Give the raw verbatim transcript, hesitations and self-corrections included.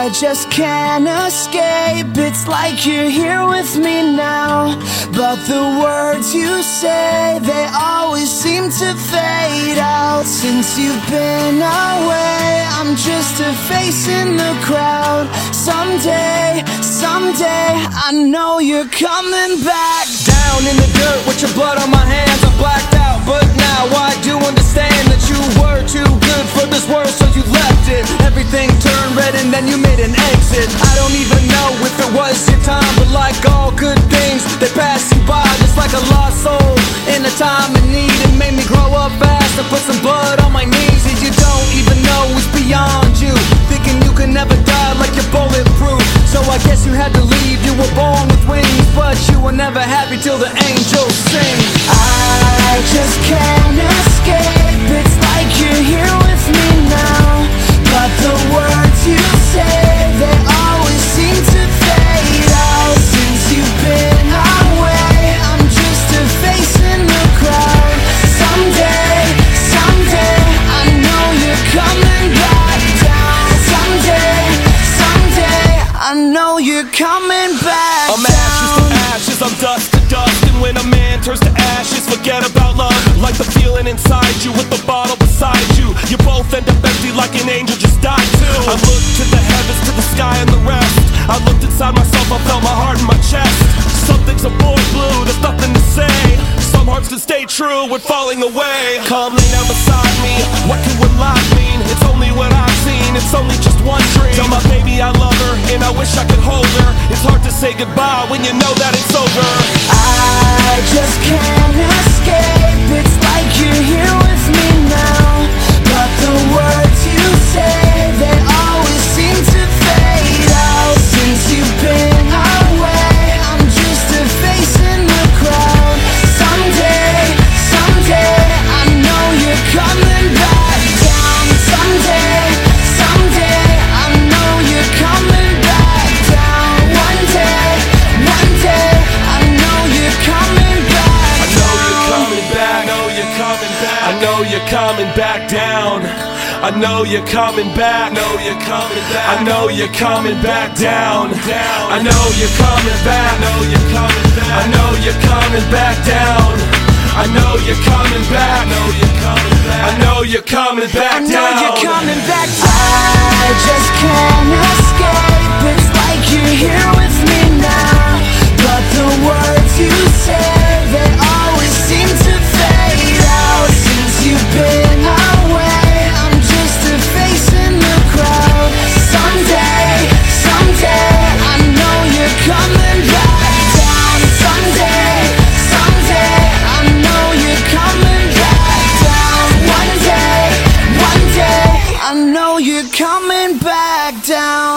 I just can't escape. It's like you're here with me now, but the words you say, they always seem to fade out. Since you've been away, I'm just a face in the crowd. Someday, someday, I know you're coming back. Down in the dirt with your blood on my hands, I'm blacked out, but now I do understand that you were too good for this world, so you left it. Everything turned red and then you made an exit. I don't even know if it was your time, but like all good things, they pass you by just like a lost soul in a time of need. It made me grow up fast and put some blood on my knees. And you don't even know it's beyond you, thinking you can never die like you're bulletproof. So I guess you had to leave. You were born with wings, but you were never happy till the angels sing. I just can't escape. It's like you're here with me now, but the words you say, they always seem to fade out. Since you've been away, I'm just a face in the crowd. Someday, someday, I know you're coming back down. Someday, someday, I know you're coming back I'm down. ashes to ashes, I'm dust to dust. And when a man turns to ashes, forget about love. Like the feeling inside you with the bottle beside you. You both end up empty like an angel just died too. I looked to the heavens, to the sky and the rest. I looked inside myself, I felt my heart in my chest. Some things are born blue, there's nothing to say. Some hearts can stay true when falling away. Come lay down beside me, what can one life mean? It's only what I've seen, it's only just one dream. Tell my baby I love her, and I wish I could hold her. It's hard to say goodbye when you know that it's over. I just can't escape. It's like you're here with me now, but the words you say, they always seem to fade out. Since you've been away, I'm just a face in the crowd. Someday, someday, I know you're coming back down. Someday, someday, I know you're coming back down. One day, one day, I know you're coming back I know you're coming back, I know you're coming back down. I know you're coming back, know you're coming back. I know you're coming back down. I know you're coming back, know you're coming back. I know you're coming back down. I know you're coming back, know you're coming back. I know you're coming back I know down. you're coming back down. I just can't escape. It's like you're here with me now, but the words you say, they always seem to fade out. Since you've been away, I'm just a face in the crowd. Someday, someday, I know you're coming back down. Someday, someday, I know you're coming back down. One day, one day, I know you're coming back down.